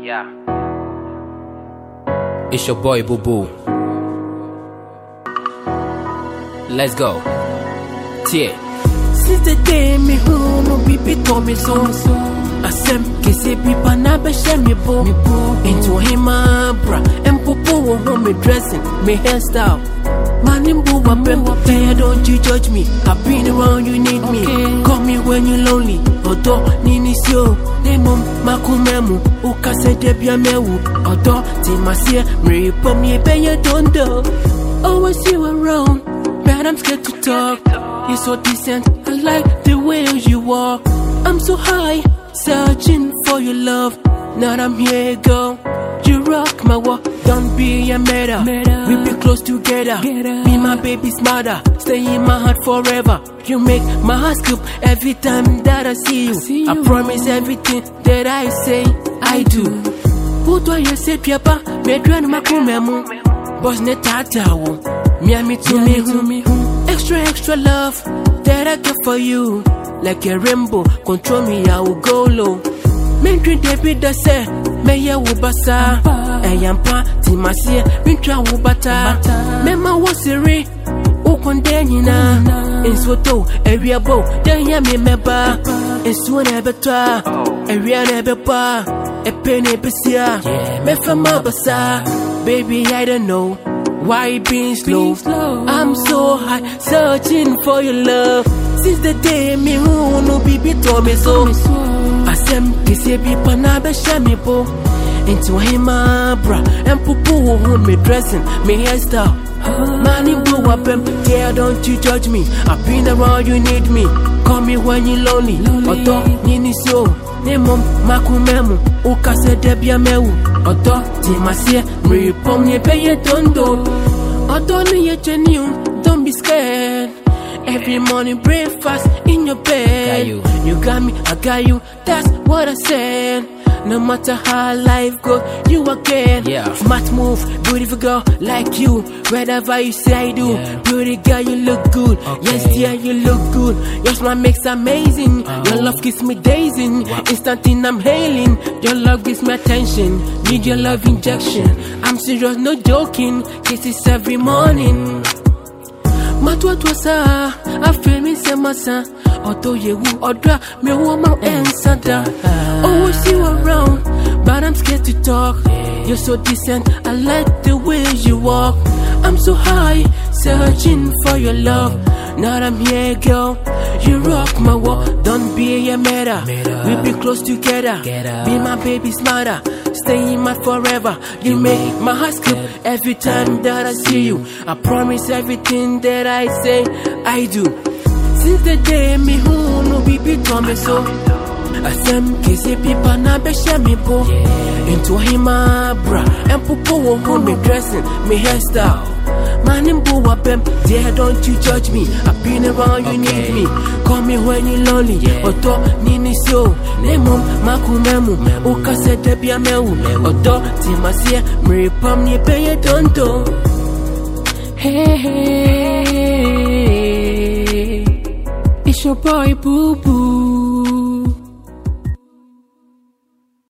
Yeah. It's your boy Boo Boo. Let's go. Tie. Since the day me who no people told me so. I said, kissy people never share me bo. Into him, bra, and popo won't me dressing, me hairstyle. Man in boo, there don't you judge me. I've been around, you need me. Call me when you're lonely. Odo, nini sio. Nemum, makumemu. Uka se debia mewu. Odo, timasia. Mri pom ye be you don't do. Always you around. But I'm scared to talk. You're so decent. I like the way you walk. I'm so high, searching for your love. Now I'm here, girl. You rock my world. Don't be a matter. We be close together. Be my baby's mother. Stay in my heart forever. You make my heart skip every time that I see you. I promise everything that I say, I do. Who do you say, Papa? Me dran makumemu. Boss ne tatawo. Me to me. Extra love that I get for you. Like a rainbow, control me, I will go low. Me drink David that say, me ya wubasa. Eyampa, timasia, mintra wubata. Me ma wasiri, ukondenina. Insoto, area bo, then ya me meba. Insuan ebetwa, area nebepa. Epene besia, me fama basa. Baby, I don't know why it being slow. I'm so high, searching for your love. Since the day me who no baby told me so. I said, kissy people never share me bo. Into him, bra, and popo won't me dressing, me hairstyle. Money blew up and there don't you judge me. I've been around, you need me. Call me when you're lonely. Odo, nini so. Nemum, makumemu. Uka se debia mewu. Odo, timasia. Mri pom ye be ye don't do. Odo ni ye genuine. Don't be scared. Every morning breakfast in your bed. You got me, I got you. That's what I said. No matter how life goes, you again. Smart move, beautiful girl like you. Whatever you say I do. Beauty girl, you look good. Yes dear, you look good. Your smile makes amazing. Your love gives me dazing. Instantly I'm hailing. Your love gives me attention. Need your love injection. I'm serious, no joking. Kisses every morning. Matwatwasa, I feel me say masa. Odo yewu odra, me woman and Santa. Always you around, but I'm scared to talk. You're so decent, I like the way you walk. I'm so high, searching for your love. Now I'm here, girl. You rock my world, don't be a matter. We be close together. Be my baby's mother. Stay in my forever. You make my heart skip every time that I see you. I promise everything that I say, I do. Since the day me who no baby told me so. I said, kissy people never share me bo. Into him, bra, and popo won't hold me dressing, me hairstyle. Man in boo wapem, there don't you judge me. I've been around, you need me. Call me when you're lonely. Odo, nini so. Nemum, makumemu. Uka se debia mewu. Odo, timasia, mri pom ye be ye don't do. Hey, it's your boy Boo Boo.